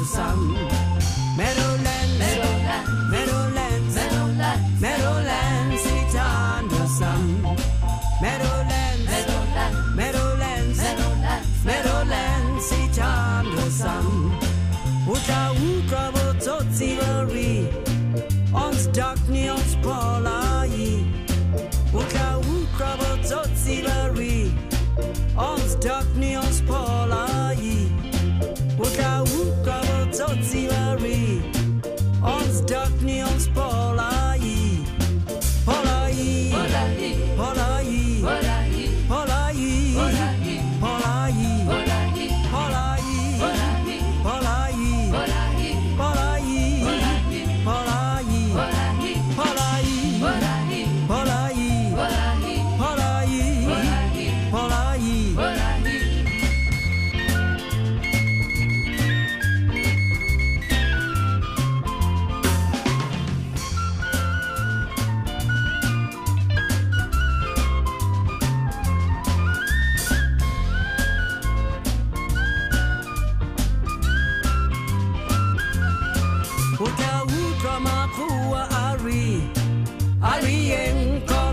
Sam. Meadowlands, Meadowlands, Meadowlands, Meadowlands, sit under sun. Meadowlands, Meadowlands, Meadowlands, Meadowlands, sit under sun. Uta uka bototiveri, ons darkni ons polai. Uta uka bototiveri, ons darkni ons polai. Uta uka bototiveri, ons darkni ons polai. Polai, polai, polai, polai, polai, polai, polai. Uta utra makua ari, ari engkau.